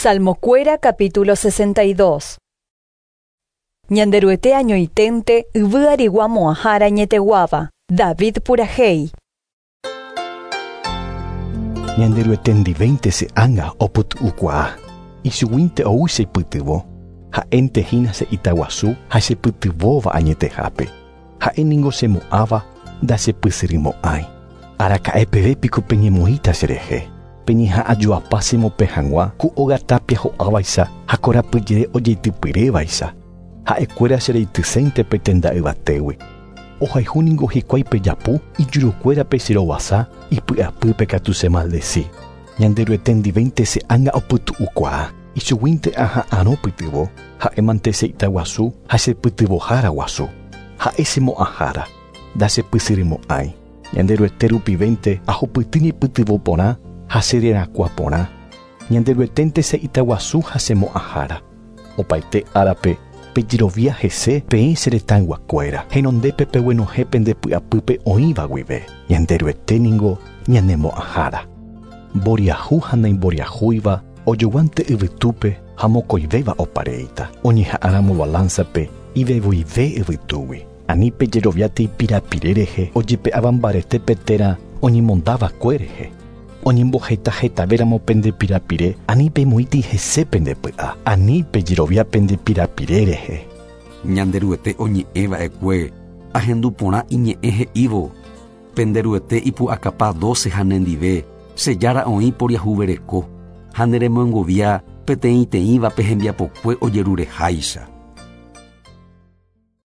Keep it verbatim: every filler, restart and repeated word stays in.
Salmocuera capítulo sesenta y dos. Ñanderuete añoitente yvyarigua mo'ãhára ñeteguáva, David purahei. Ñanderuetendivéinte se anga opytu'ukuaa, ichug̃uínte oúche ipytyvõ, ha'énte hína che Itaguasu ha chepytyvóva añetehápe, ha'éniko chemo'ãva ndachepysyrymo'ãi. Araka'e pevépiko peñemoĩta cherehe. Peñeha'ãjoapa chemope hag̃ua ku ogatapia ho'ávaicha ha korapyjere ojeitypyrévaicha. Ha'ekuéra chereitysẽinte pe tenda'yvatégui. Ohayhúniko hikuái pejapu ijurukuérape cherovasa ipy'apýpe katu chemaldeci. Ñanderuetendivéinte se anga opytu'ukuaa, ichug̃uínte aha'ãrõ pytyvõ, ha'émante che Itaguasu ha chepytyvohára guasu. Ha'e chemo'ãhára, ndachepysyrymo'ãi. Ñanderuete rupivéinte ahupyty ñepytyvõ porã ha chererakuã porã. Ñanderueténte che Itaguasu ha chemo'ãhára. Opaite árape pejerovia hese peẽ che retãyguakuéra henondépe peguenohẽ pendepy'apýpe oĩva guive. Ñanderueténiko ñanemo'ãhára. Mboriahu ha naimboriahúiva ojoguánte yvytúpe ha mokõivéva opareíta. Oñeha'ãramo balánzape ivevoive yvytúgui. Ani pejeroviáte ipirapire rehe ojepe'áva mbarete térã oñemondavakue rehe. Oñemboheta hetavéramo pendepirapire ani pemoĩti hese pendepy'a. Ani pejerovia pendepirapire rehe. Ñanderuete oñe'ẽva'ekue ahendu porã iñe'ẽ he'ívo. Penderuete ipu'akapa doce ha nendive chejára oĩ poriahuvereko ha neremongovia peteĩteĩva pe hembiapokue ojerureháicha.